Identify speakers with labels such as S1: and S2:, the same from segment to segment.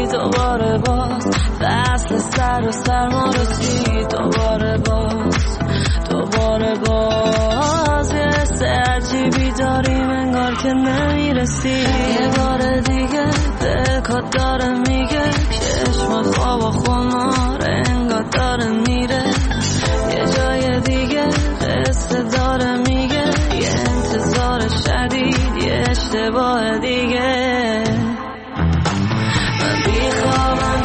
S1: رسید دوباره باز فصل سر و سرما رسید دوباره یه حس عجیبی داریم انگار که نمیرسی یه بار دیگه دلکات داره میگه چشم خواب و خمار انگار داره میره یه جای دیگه قصه داره میگه یه انتظار شدید یه اشتباه دیگه من بیخوابم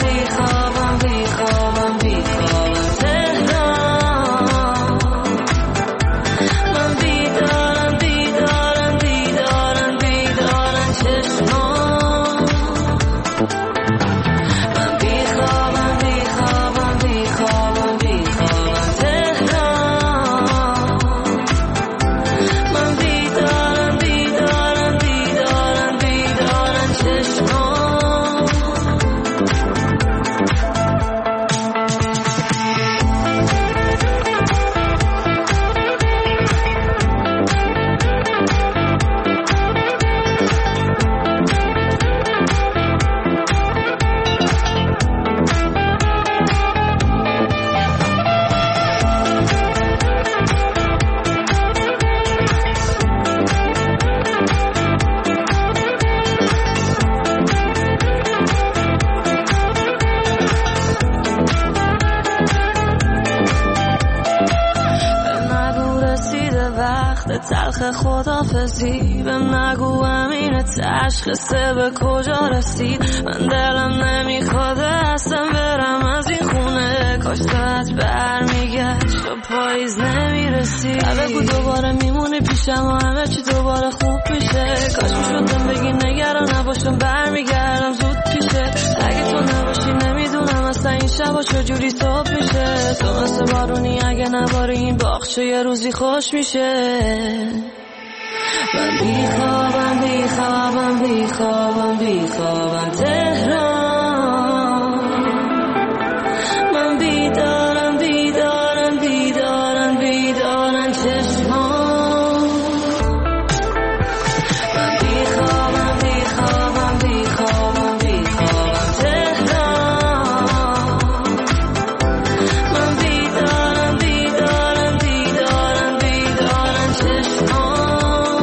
S1: تلخ خدافزی بهم نگو امین تشخیصه به کجا رسید من دلم نمیخواد اصلا برم از این خونه کاش ساعت برمیگشت و پاییز نمیرسید بگو دوباره میمونی پیشم و همه چی دوباره خوب میشه کاش میشدم بگی نگران نباشم برمیگردم زود پیشه اگه تو نباشی نمیدونم اصلا این شبا چجوری صبح میشه تو مثل بارونی اگه نباری این باغچه یه روزی خوش میشه من بیخوابم تهران من بیدارم چشمان من بیخوابم تهران من بیدارم چشمان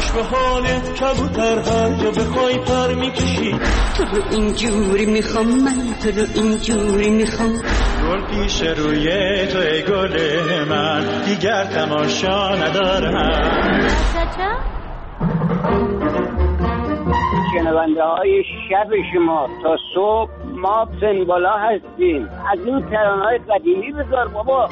S2: خوش به حال کبوتر هر جا بخوای پر میکشی.
S3: تو رو اینجوری میخوام من، تو رو اینجوری میخوام.
S2: گل پیش روی تو ای گل من، دیگر تماشا ندارم.
S4: شنونده های شب شما تا صبح ما سنبالا هستیم. از این ترانه‌های قدیمی بذار بابا.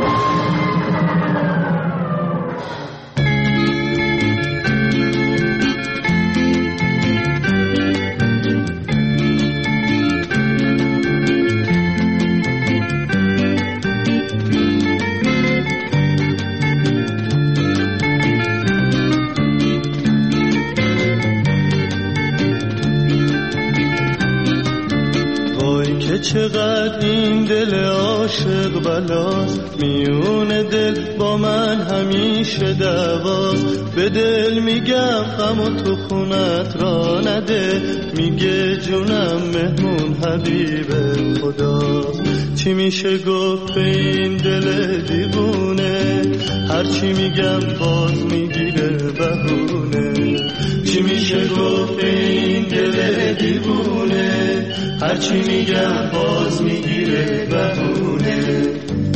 S2: چقدر این دل عاشق بلاست، میون دل با من همیشه دعواست. به دل میگم غم و تو خونت را نده، میگه جونم مهمون حبیب خداست. چی میشه گفت به این دل دیوونه، هرچی میگم باز میگیره بهونه. چی میشه گفت به این دل دیوونه، هرچی میگم باز میگیره بهونه.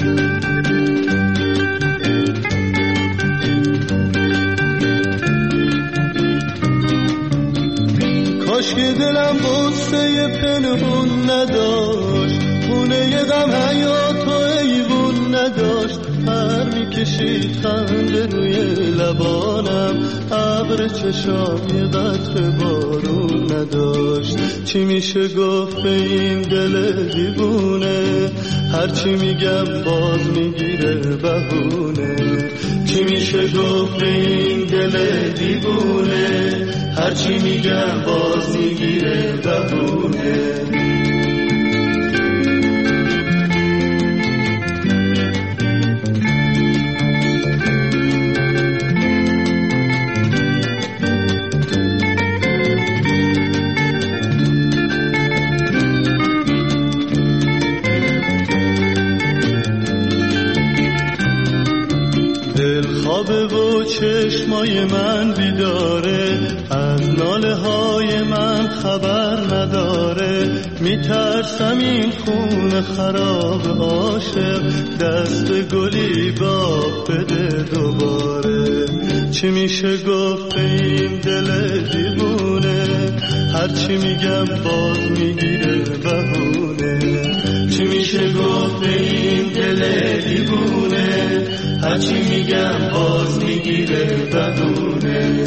S2: کاش که دلم غصه پنهون نداشت، خونه غم حیات و ایوون نداشت. پر میکشید خنده روی لبانم، ابر چشام یه قطره بارون نداشت. چی میشه گفت به این دل دیوونه، هرچی میگم باز میگیره بهونه. چی میشه گفت به این دل دیوونه، هرچی میگم باز میگیره بهونه. و چشمای من بیداره، از ناله های من خبر نداره. میترسم این خون خراب عاشق دست گلی باغ بده دوباره. چی میشه گفت به این دل دیوونه، هرچی میگم باز میگیره بهونه. چی میشه گفت به این دل دیوونه، هرچی میگم باز میگیره بهونه.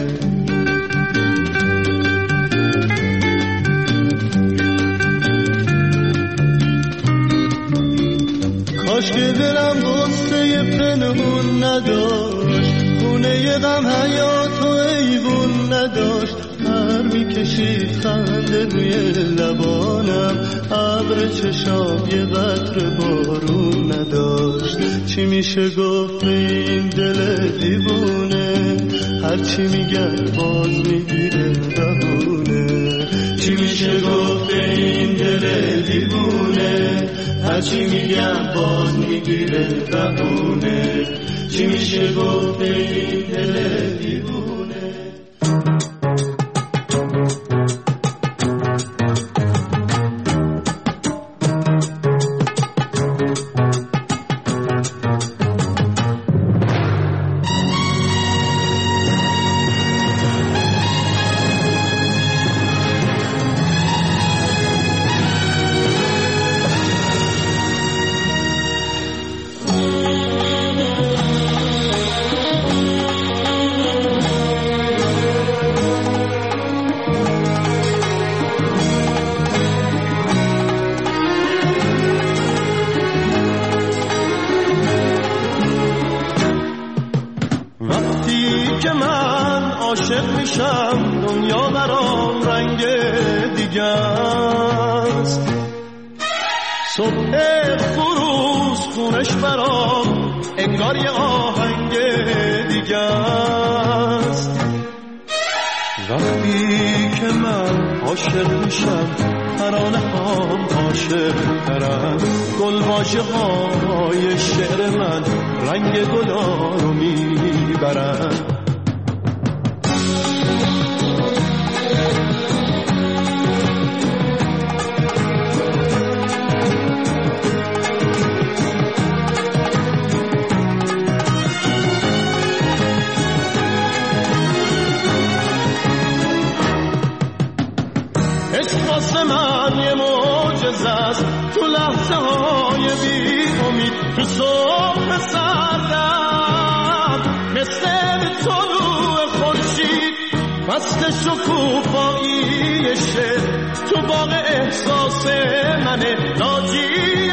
S2: کاش که دلم غصه پنهون نداشت، خونه غم حیات و ایوون نداشت. پر میکشید خنده روی لبانم، ابر چشام یه قطره بارون نداشت. چی میشه گفت به این دل دیوونه، هرچی میگم باز میگیره بهونه. چی میشه گفت به این دل دیوونه، هرچی میگم باز میگیره بهونه. چی میشه گفت به این دل دیوونه. عاشق میشم دنیا برام رنگ دیگه است. صبح فروز خونش برام انگار یه آهنگ دیگه است. وقتی که من عاشق میشم ترانه هام عاشق ترم، گلواژه های شعر من رنگ گلا رو میبرم. تو صبح سردم مثل طلوع خورشید فصل شکوفایی شعر تو باغ احساس منه ناجی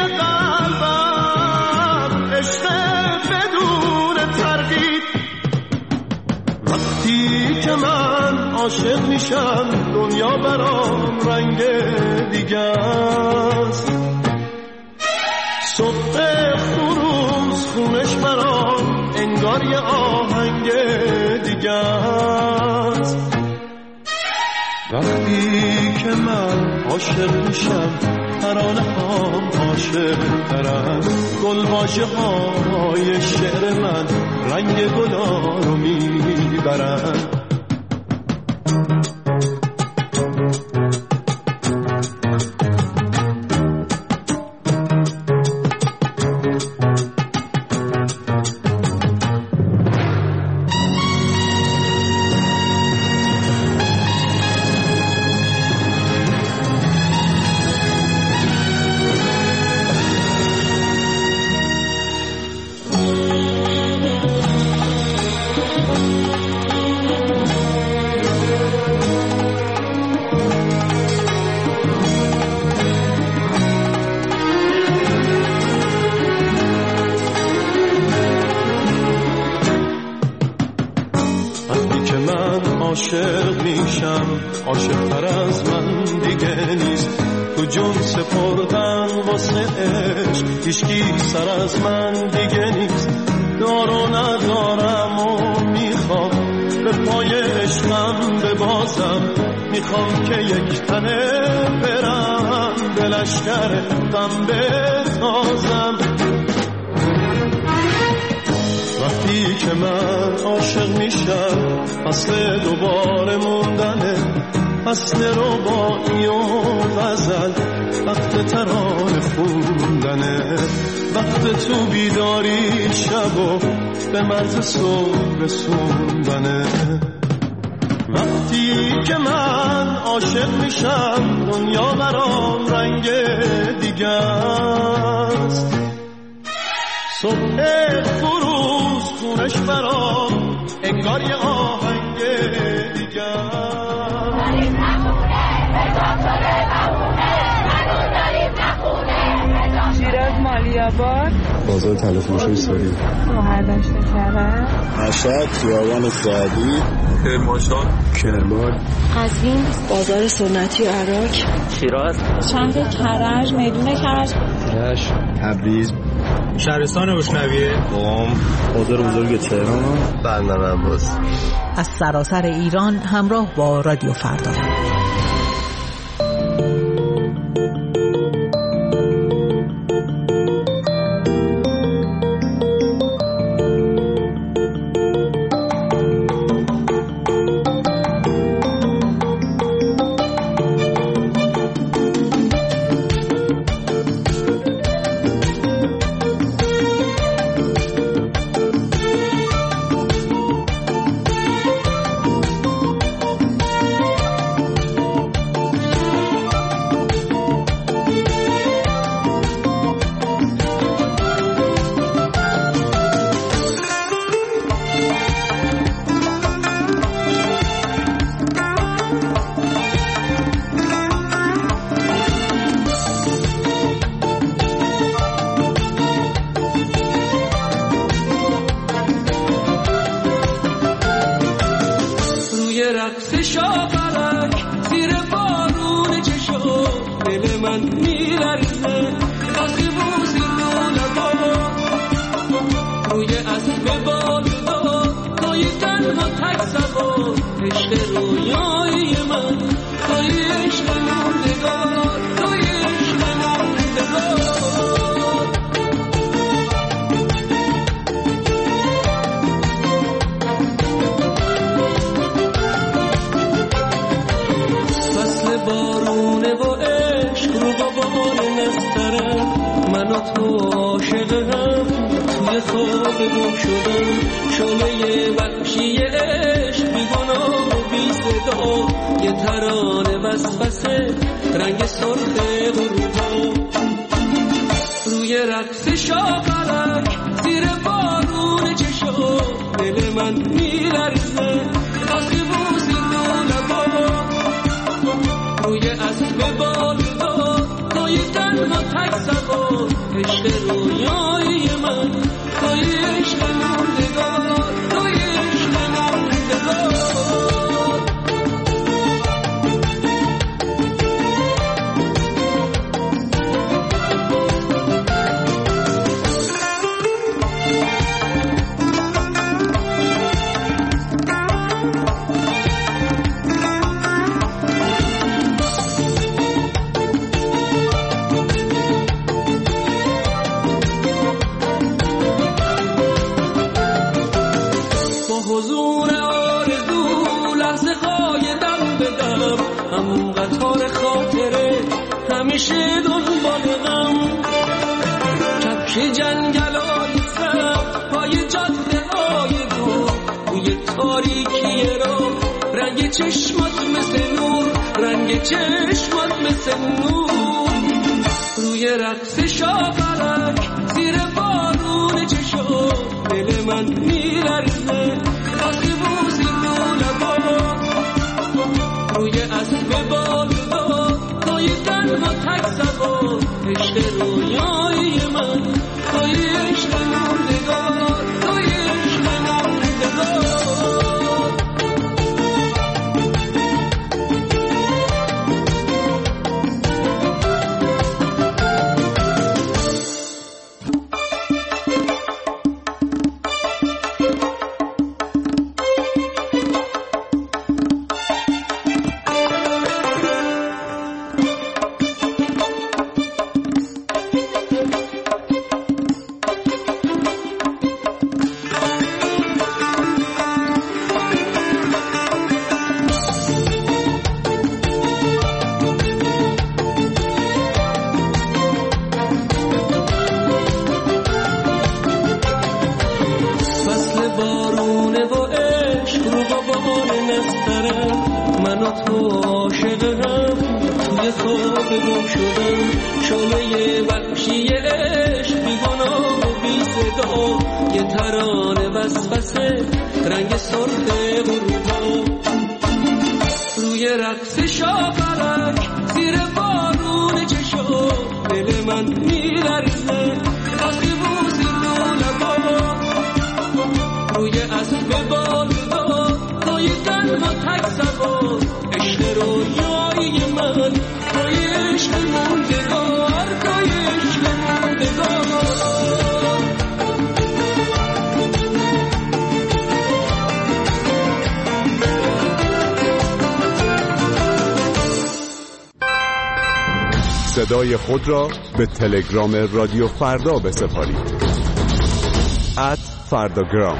S2: قلبم عشق بدون تردید وقتی که من عاشق میشم دنیا برام رنگ دیگه است صبح خروس خونش برام انگار یه آهنگ دیگه است وقتی که من عاشق میشم ترانه هام عاشق ترم گلواژه های شعر من رنگ گلا رو میبرن عاشق میشم عاشق‌تر از من دیگه نیست تو جون سپردن واسه عشق هیچکی سر از من دیگه نیست دارو ندارم و میخوام به پای عشقم ببازم میخوام که یک تنه برم به لشکر غم بتازم وقتی که من عاشق میشم فصل دوباره موندنه فصل رباعی و غزل وقت ترانه خوندنه وقت تو بیداری شب و به مرز صبح رسوندنه وقتی که من عاشق میشم دنیا برام رنگ دیگه است صبح فروز خونش برام انگار یه آهنگ دیگه
S5: شیراز مالیاباد
S6: بازار تلفروشی ساری
S5: مهردشت کرد
S6: مشهد خیابان سعدی
S7: کرمانشاه
S6: کرمان
S5: قزوین بازار سنتی عراق
S8: شیراز
S5: شهر کرج میدون کرج
S6: رشت تبریز
S7: شهرستان اشنویه
S6: قم بازار بزرگ تهران بندر عباس
S9: از سراسر ایران همراه با رادیو فردا
S2: روی رقص شاپرک زیر بارون چشم دل من میلرزه وقتی بوسی لبا روی اسب بالدار توی تنها تک سوار عشق رویایی من توی عشق موندگار توی عشق موندگار همیشه دنبال غم کفش جنگلای سبز پای جاده های دور توی تاریکی را رنگ چشمات مثل نور رنگ چشمات مثل نور روی رقص شاپرک زیر بارون چشم دل من میلرزه وقتی بوسی لبا روی اسب بالدار توی تنها تک سوار عشق رویایی من توی عشق موندگار توی عشق موندگار
S8: صدای خود را به تلگرام رادیو فردا بسپارید @فرداگرام.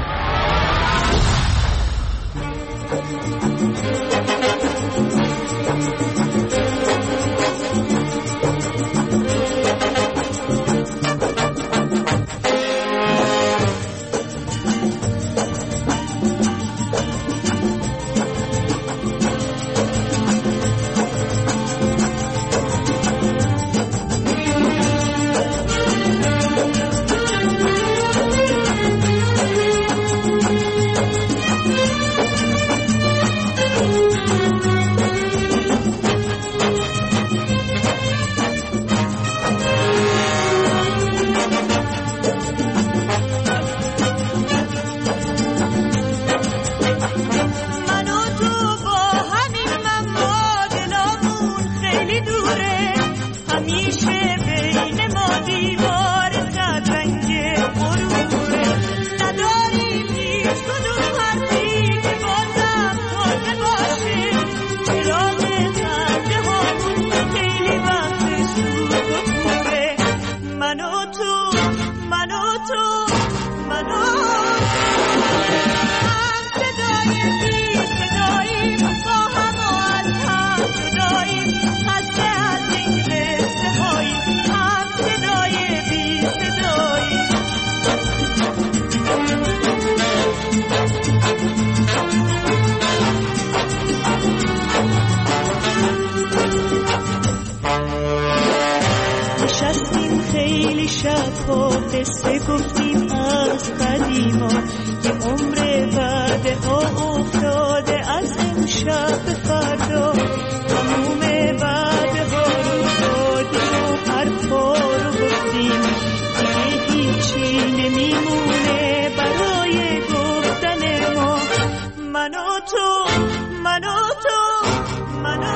S10: پا قصه گفتیم از قدیما، یه عمر بعد ها افتاده از امشب به فردا، تموم بعد ها رو دادیم و حرفا رو گفتیم، دیگه هیچی نمیمونه برای گفتن ما. من و تو، من و تو، من و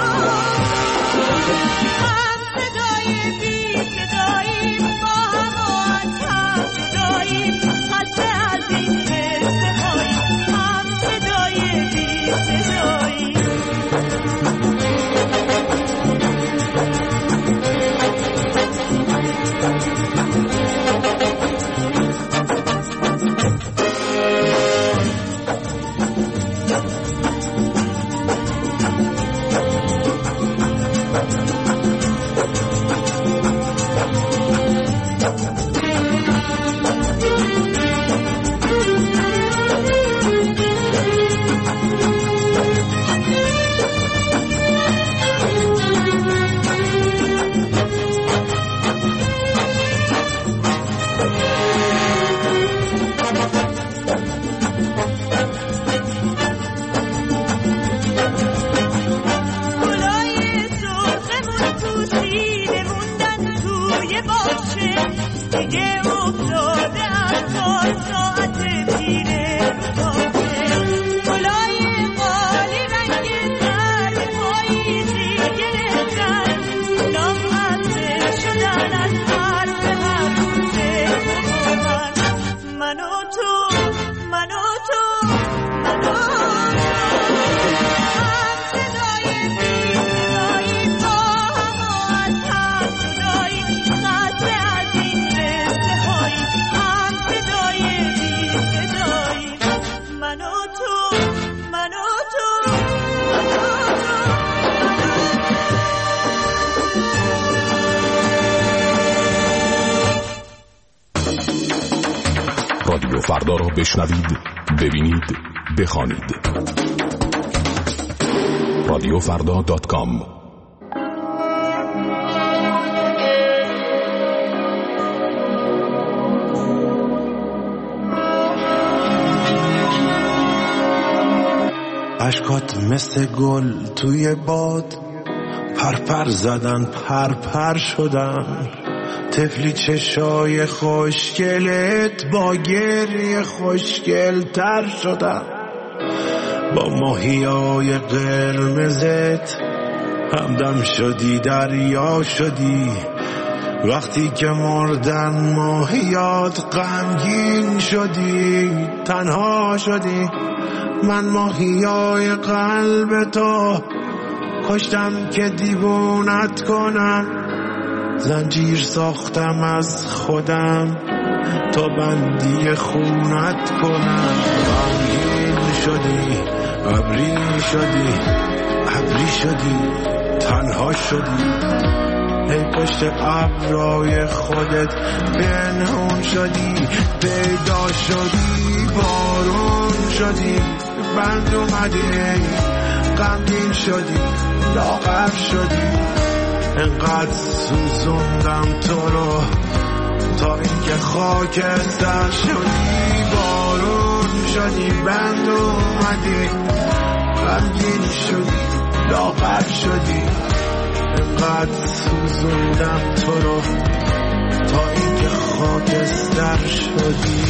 S10: هم صدای بی صداییم، با هم و از هم جداییم، خسته از این قصه هاییم، هم صدای بی صداییم.
S8: رادیو فردا را بشنوید، ببینید، بخوانید. radiofrda.com.
S11: اشکات مثل گل توی باد پرپر زدن، پرپر شدن. طفلی چشای خوشگلت با گریه خوشگل تر شدن. با ماهیای قرمزت همدم شدی، دریا شدی. وقتی که مردن ماهیات غمگین شدی، تنها شدی. من ماهیای قلب تو کشتم که دیوونت کنم. زنجیر ساختم از خودم تا بندی خونت کنم. غمگین شدی، ابری شدی، ابری شدی، تنها شدی. ای پشت ابرای خودت پنهون شدی. پیدا شدی، بارون شدی، بند اومدی. غمگین شدی، لاغر شدی. انقدر سوزوندم تو رو تا اینکه خاکستر شدی. بارون شدی، بند اومدی. غمگین شدی، لاغر شدی. انقدر سوزوندم تو رو تا اینکه خاکستر شدی.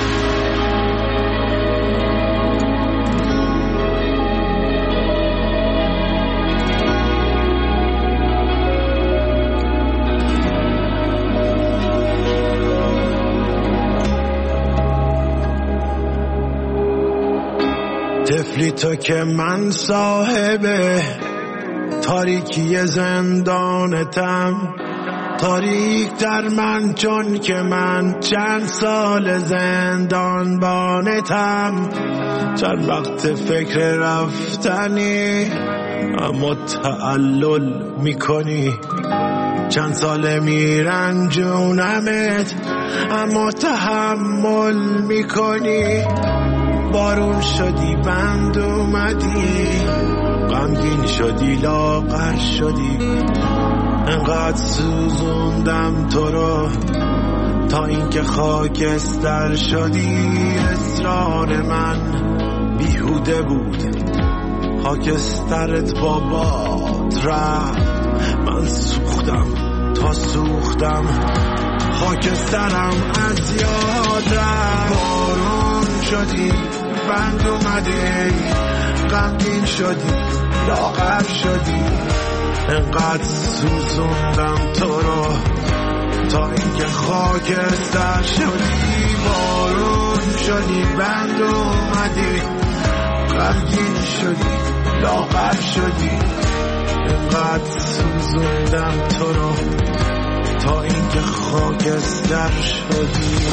S11: طفلی تو که من صاحب تاریکی زندانتم. تاریک در من چون که من چند سال زندان بانتم. چند وقت فکر رفتنی اما تعلل میکنی. چند سال میرنجونمت اما تحمل میکنی. بارون شدی، بند اومدی. غمگین شدی، لاغر شدی. انقدر سوزوندم تو رو تا اینکه خاکستر شدی. اصرار من بیهوده بود، خاکسترت با باد رفت. من سوختم تا سوختم، خاکسترم از یاد رفت. بارون شدی، بند اومده، غمگین شدی، لاغر شدی. انقدر سوزوندم تو رو تا اینکه خاکستر شدی. بارون شدی، بند اومدی، غمگین شدی، لاغر شدی. انقدر سوزوندم تو رو تا اینکه خاکستر شدی.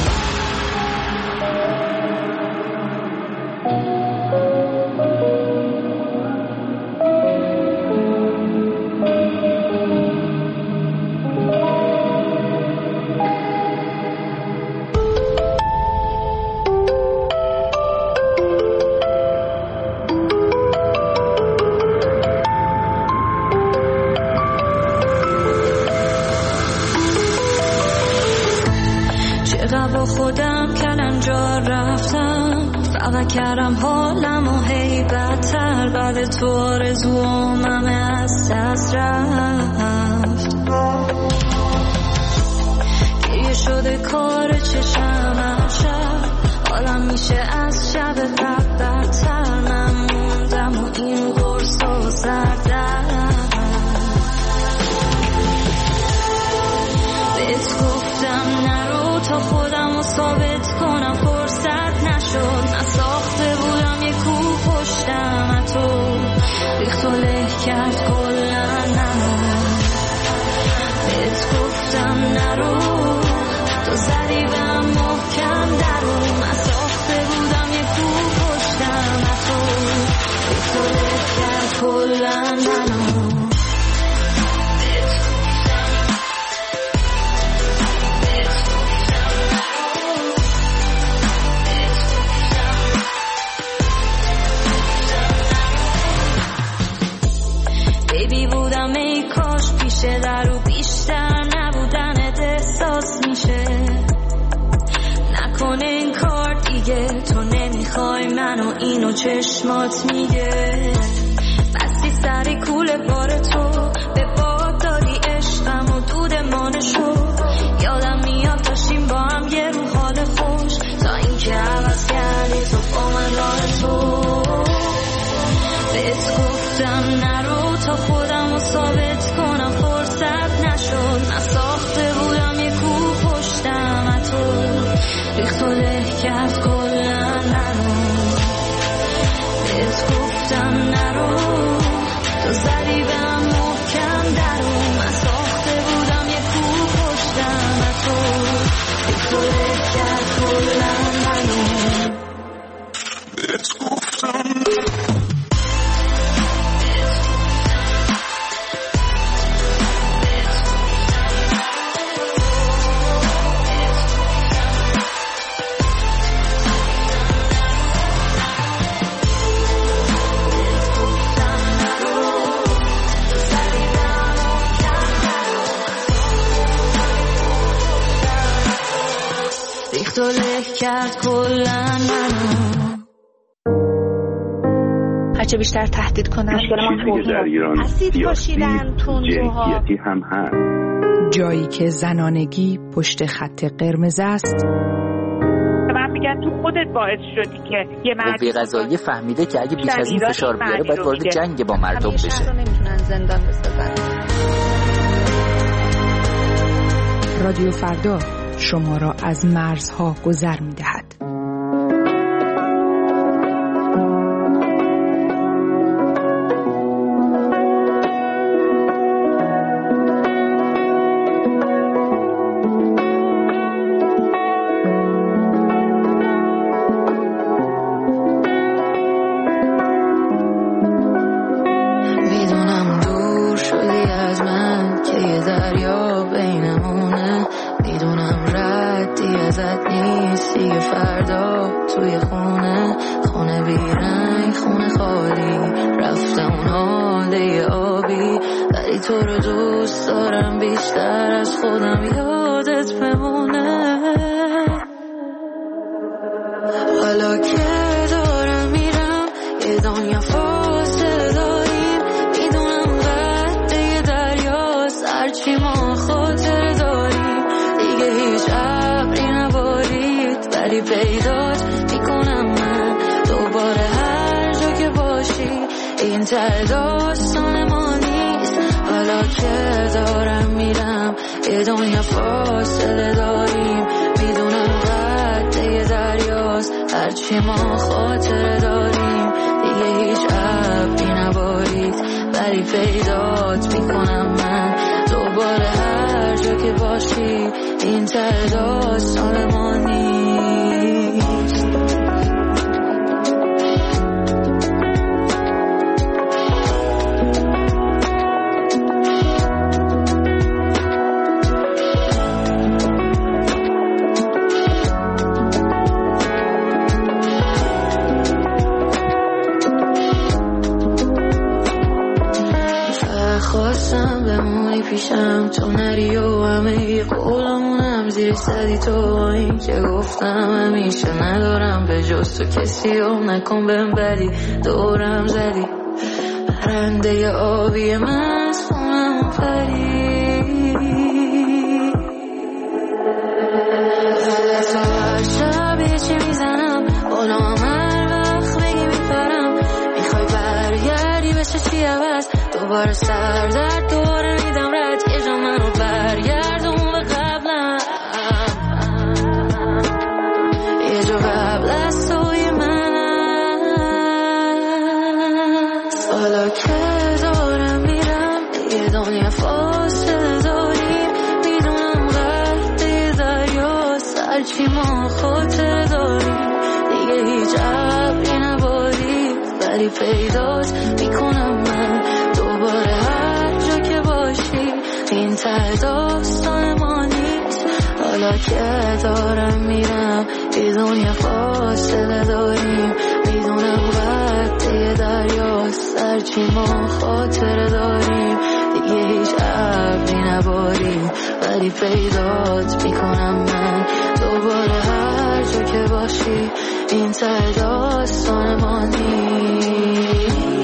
S1: با خودم کلنجار رفتم، فقط کردم حالم و هی بدتر. بعد تو آرزوام همه از دست رفت. گریه شده کار چشم شب، حالم میشه از شب بعد بدتر. من موندم و این قرص و سردرد. بهت گفتم نرو تا خودم رو ثابت کنم، فرصت نشد. من ساخته بودم یه کوه پشتم، تو ریخت و له کرد کلن. بهت گفتم نرو، تو زدی بهم محکم درو. من ساخته بودم یه کوه پشتم، تو ریخت و له کرد کلن. در و بیشتر نبودنت احساس میشه. نکنه این کار دیگه، تو نمیخوای منو، اینو چشمات میگه. بستی سری کوله بار تو، به باد دادی عشقم و دود مانشو. یادم میاد داشتیم با هم یه رو حال خوش، تا اینکه عوض کردی تو با من راه تو. بهت گفتم نرو تا خودم رو ثابت کنم، فرصت نشد. من ساخته بودم یه کوه پشتم، تو ریخت و له کرد کلن. بهت گفتم نرو، تو زدی بهم محکم درو. من ساخته بودم یه کوه پشتم، تو ریخت و له کرد کلن.
S11: بهت گفتم
S1: تو له کرد کلن.
S5: هرچه بیشتر تهدید کنن
S12: چیزی در ایران
S5: اسید پاشیدن تندروها
S12: هم هست.
S9: جایی که زنانگی پشت خط قرمز است.
S5: من میگن تو خودت باعث شدی که یه مرد
S13: قوه قضاییه فهمیده که اگه بیش از این فشار بیاره باید وارد جنگ با مردم بشه.
S5: نمیتونن زندان بسازن.
S9: رادیو فردا شما را از مرزها گذر می‌دهد.
S1: میدونم دور شدی از من که یه دریا بینمونه، میدونم ردی ازت نیست دیگه. فردا توی خونه بیرنگ، خونه خالی، رفتم اون حاله آبی. ولی تو رو دوست دارم بیشتر از خودم، یادت بمونه. فاصله داریم، میدونم قده دریاست، هرچی ما خاطر داریم دیگه هیچ ابری نبارید، ولی پیدات میکنم من دوباره هر جا که باشی. این ته داستان ما نیست، حالا که دارم میرم یه دنیا فاصله داریم، میدونم قده دریاست، هرچی ما خاطر داریم دیگه هیچ ابری نبارید، ولی پیدات میکنم من دوباره هر جا که باشی. این ته داستان ما نیست. خواستم بمونی پیشم، تو نری و همه قولمونم زیر سدی، تو این که گفتم همیشه ندارم به جز تو کسی و نکن بهم بدی، دورم زدی پرنده آبی من از خونم پری، تو هر شب یه چی میزنم بالا هر وقت بگی میپرم، میخوای برگردی بشه چی عوض، دوباره سر درد دوباره میدم رد، یه جا منو برگردون به قبلم، یه جا قبل از توی من است. حالا که دارم میرم یه دنیا فاصله داریم، میدونم قده دریاست، هرچی ما خاطر داریم دیگه هیچ ابری نبارید، ولی پیدات میکنم من دوباره هر جا که باشی. این ته داستان ما نیست، حالا که دارم میرم یه دنیا فاصله داریم، میدونم قده دریاست، هرچی ما خاطر داریم دیگه هیچ ابری نباریم، ولی پیدات میکنم من دوباره هر جا که باشی. این ته داستان ما نیست.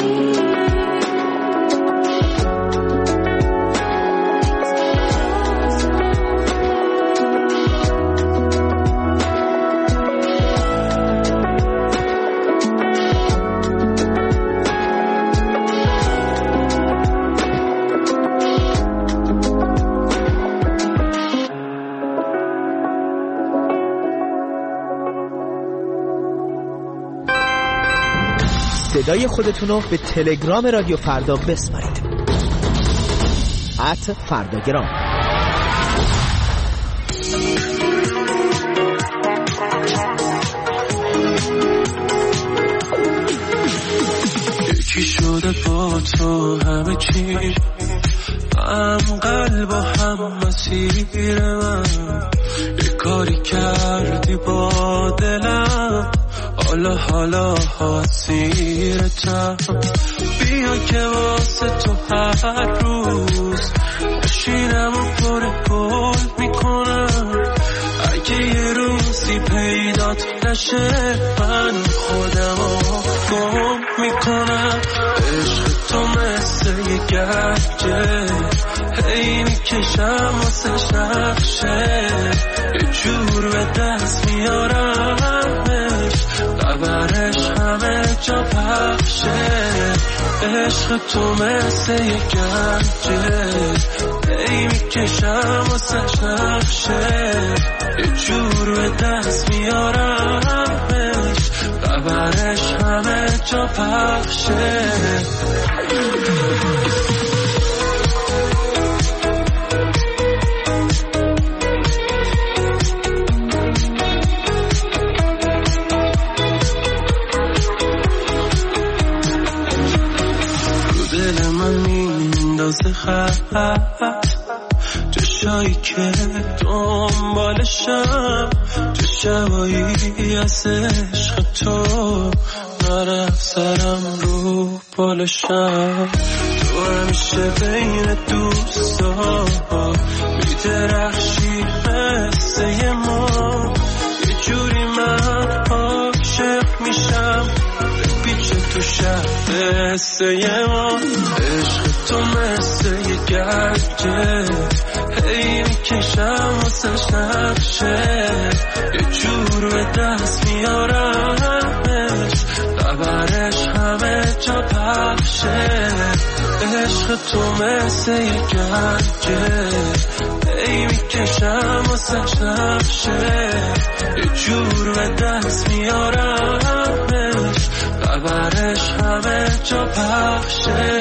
S12: صدای خودتون رو به تلگرام رادیو فردا بسپارید. @فرداگرام.
S11: یکی شده با تو همه چی، هم قلب و هم مسیر من، یه کاری کردی با دلم، حالا حسیرتم، بیا که واسه تو هر روز بشینم و پر گل میکنم، اگه یه روزی پیدات نشه من خودم رو گم میکنم. عشق تو مثل یه گرجه هی میکشم واسه نقشه، یه جور به دست میارمش، خبرش همه جا پخشه. عشق تو مثل یه گرجه هی میکشم واسه نقشه، یه جور به دست میارمش، خبرش همه جا پخشه. دل من میندازه خط، جایی که دنبالشم، تو شبایی از عشق تو نرفت سرم رو بالشم. تو همیشه بین دوستا میدرخشی مثل یه ما، یه جوری من عاشق میشم، به پیچ تو شب قصه ما. عشق تو مثل یه گرجه هی میکشم واسش نقشه، یه جور به دست میارمش خبرش همه جا پخشه. عشق تو مثل یه گرجه هی میکشم واسش نقشه، یه جور به دست میارمش خبرش همه جا پخشه.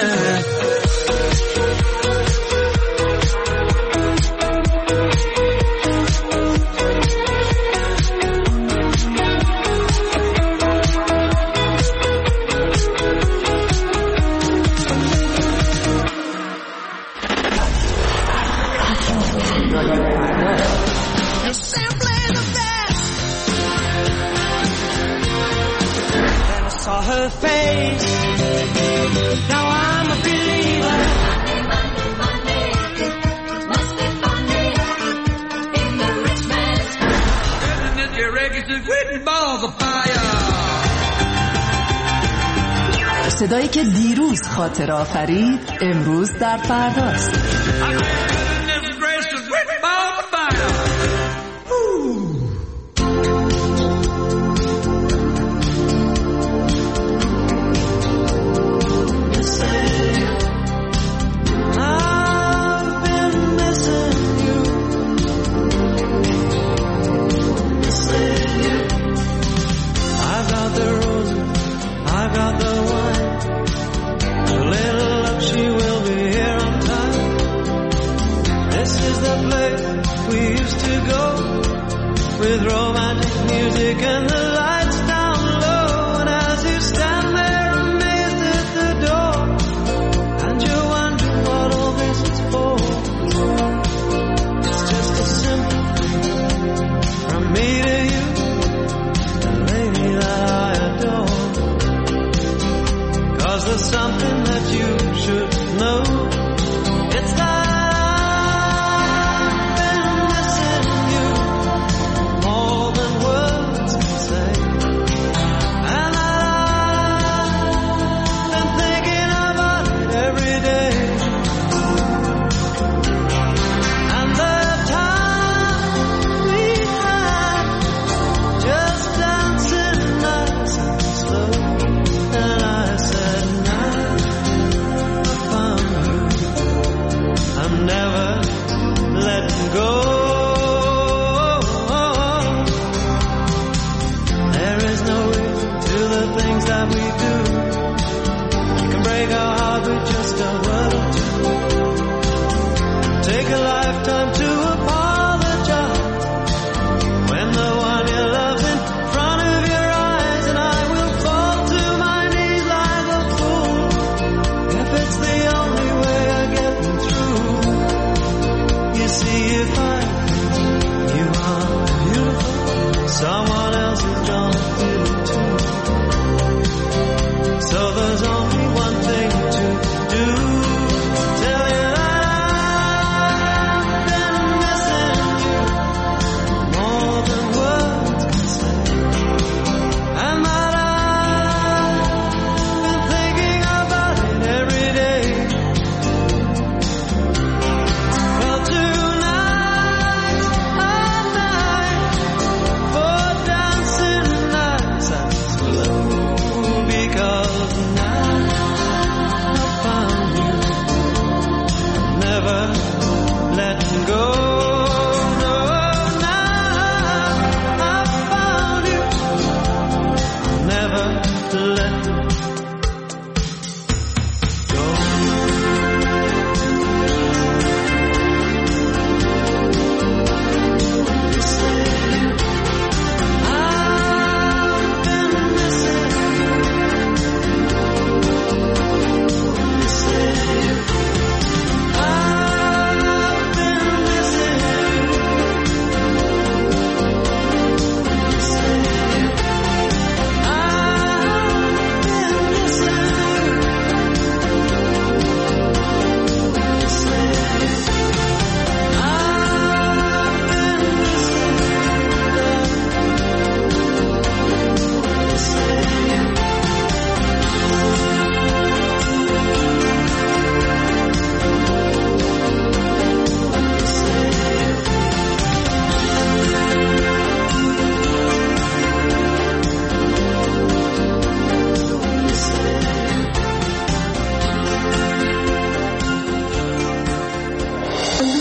S10: Her face, now I'm a believer. Monday, must be Monday in the rich man's living in your regular written balls of fire.
S14: صدایی که دیروز خاطر آفرید امروز در فرداست.
S10: With romantic music and the lights down low, and as you stand there amazed at the door, and you wonder what all this is for, it's just a simple thing from me to you, the lady that I adore. 'Cause there's something that you should know, it's that someone else is drawn to it too. So there's only one thing to do.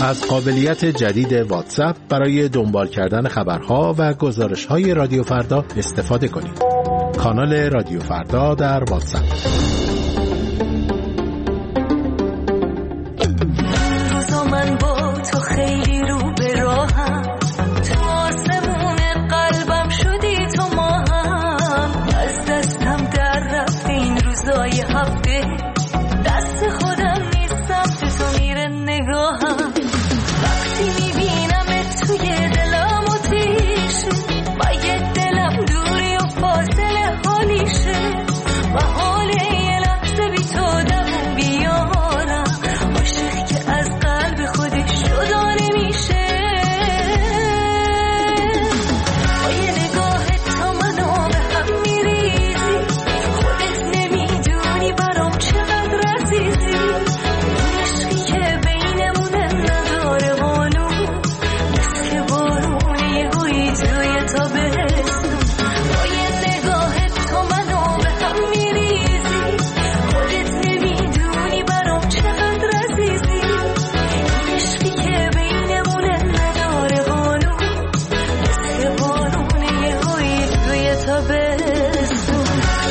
S15: از قابلیت جدید واتساپ برای دنبال کردن خبرها و گزارش‌های رادیو فردا استفاده کنید. کانال رادیو فردا در واتساپ.
S1: روزا من با تو خیلی رو به راهم، تو آسمون قلبم شدی تو ماهم، از دستم در رفت این روزای هفته، دست خودم نیستم تو میره نگاهم، وقتی میبینم توی دلم آتیشه، با یه دلم دوری و فاصله حالیشه، و حال یه لحظه بی تو دمون بیارم، عاشق که از قلب خودش جدا نمیشه، با یه نگاه تو منو به هم میریزی، خودت نمیدونی برام چقدر عزیزی، عشقی که بینمونه نداره قانون، مثل بارون یهویی توی تابستون، با یه نگاه تو منو به هم میریزی، خودت نمیدونی برام چقدر عزیزی، عشقی که بینمونه نداره قانون، مثل بارون یهویی توی تابستون.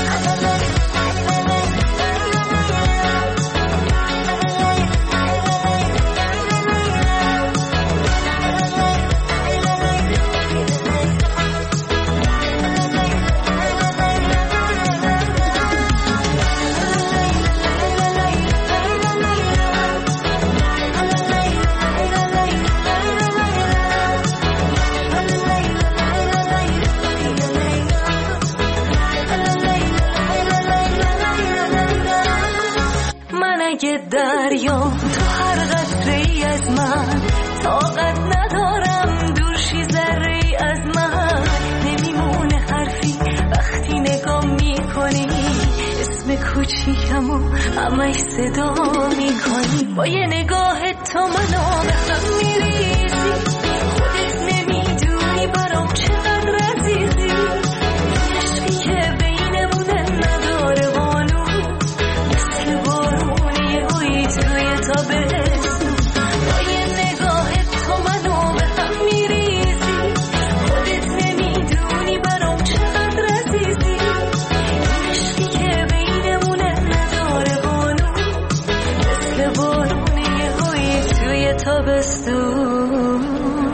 S1: من اگه دریام تو هر قطره‌ای از من، طاقت ندارم دورشی ذره‌ای از من، نمیمونه حرفی وقتی نگاه میکنی، اسم کوچیکمو همش صدا میکنی، با یه نگاه تو منو به هم میریزی، خودت نمیدونی برام چقدر عزیزی، عشقی که بینمونه نداره قانون، مثل بارون یهویی توی تابستون، با یه نگاه تو منو به هم میریزی، خودت نمیدونی برام چقدر عزیزی، عشقی که بینمونه نداره قانون، مثل بارون یهویی توی تابستون.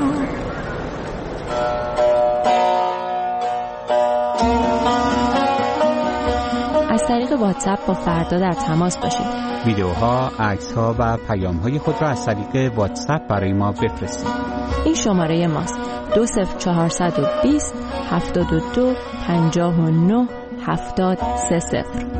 S16: از طریق واتساپ با فردا در تماس باشید.
S17: ویدیوها، عکس‌ها و پیام‌های خود را از طریق واتساپ برای ما بفرستید.
S16: این شماره ماست: 20420 72 59 7030.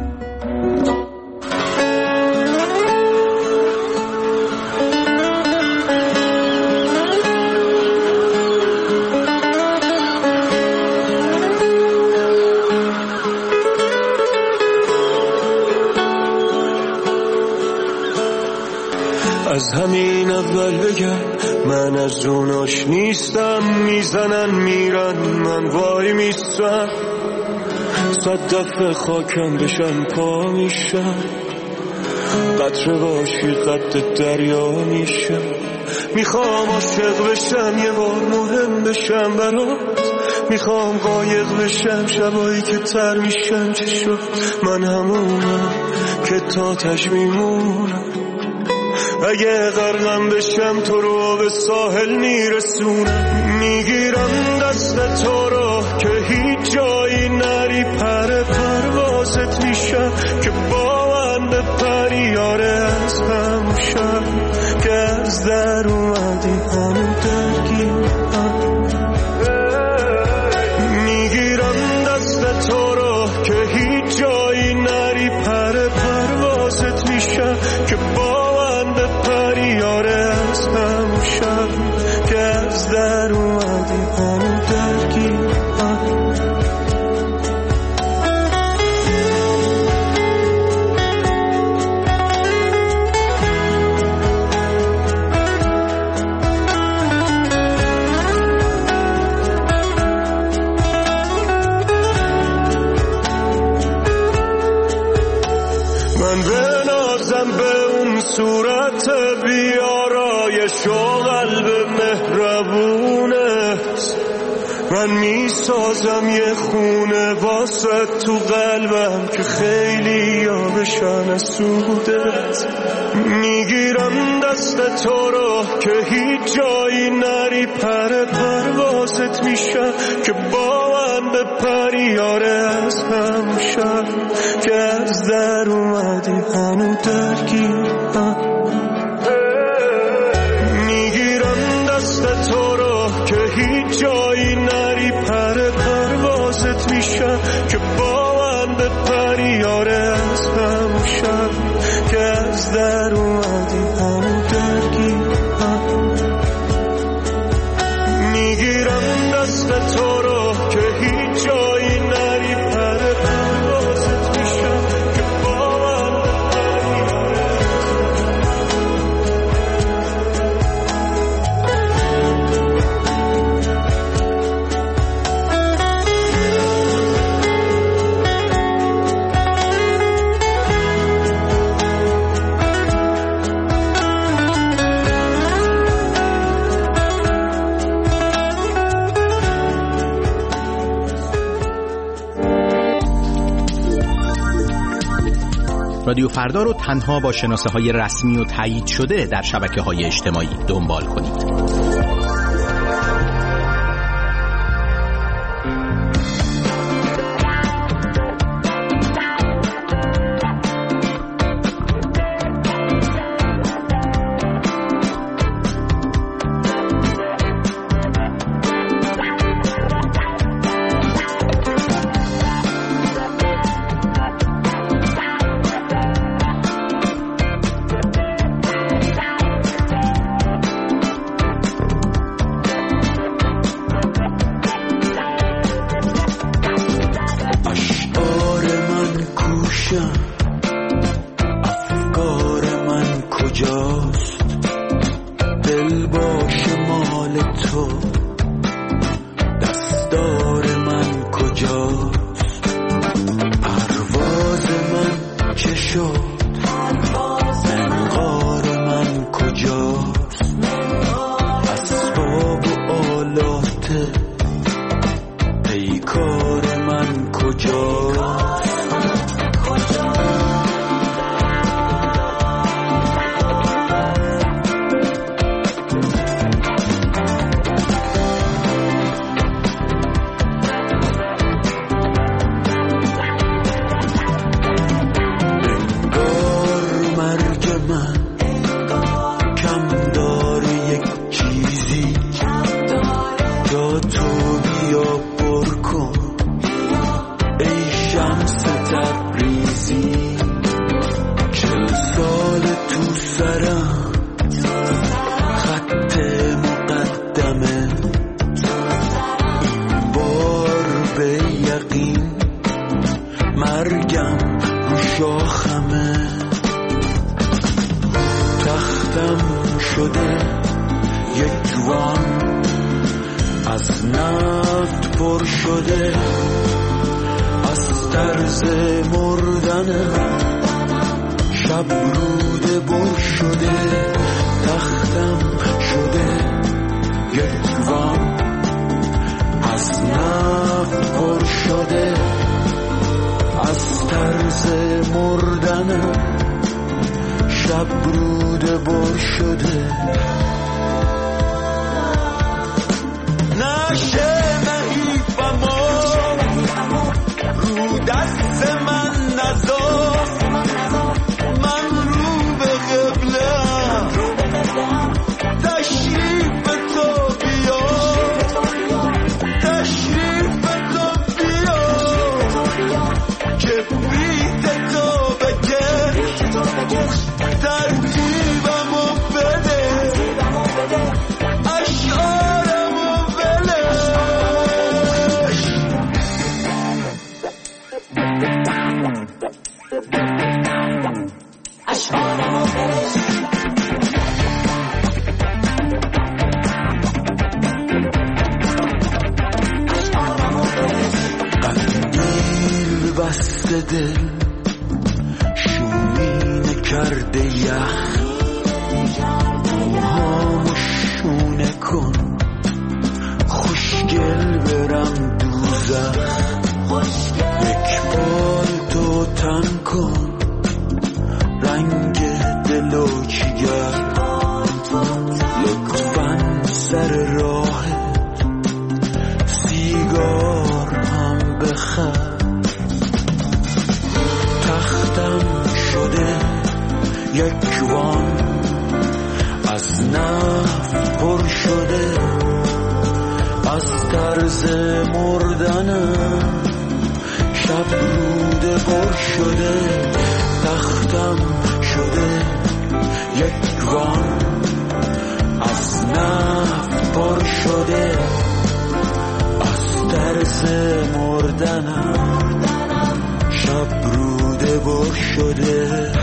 S2: از همین اول بگم من از اوناش نیستم، میزنن میرن من وای میستم، 100 دفعه خاکم بشن پا میشم، قطره باشی قد دریا میشم، میخوام عاشق بشم یه بار مهم بشم برات، میخوام قایق بشم شبایی که تر میشم، چه شد من همونم که تا تاش میمونم، اگه غرقم بشم تو رو به ساحل میرسونم، میگیرم دست تو رو که هیچ جایی نری، پر پروازت میشم که با من بپری، یاره از همون شب که از در اومدی همون درگیرم، میگیرم دست تو رو که هیچ جایی نری، پر پروازت میشم که با بپری، یاره از همون شب که از در اومدی همون درگیرم. من بنازم به اون صورت بیارا آسایش و قلب مهربونت، من میسازم یه خونه واسه تو قلبم که خیلی یابشن از سودت. میگیرم دست تو رو که هیچ جایی نری، پر پروازت میشم که با من به پریاره از هم شد که از در اومدی هنو درگیرم. میگیرم دست تو رو که هیچ جایی نری، پر پروازت میشم که با من به پریاره از هم شد که از در اومدی هنو درگیرم. میگیرم دست تو رو که هیچ جایی نری، پر پروازت میشم که با من به پریاره.
S12: رادیو فردا رو تنها با شناسه‌های رسمی و تایید شده در شبکه‌های اجتماعی دنبال کنید.
S18: نکن، خوشگل برم دوزخ. یک بار تو تن کن رنگ دل و جگر، لطفاً سر راهت سیگار هم بخر. تختم شده یک وان از نفت پر شده، از طرز مردنم شب روده پر شده. تختم شده یک وان از نفت پر شده، از طرز مردنم شب روده پر شده.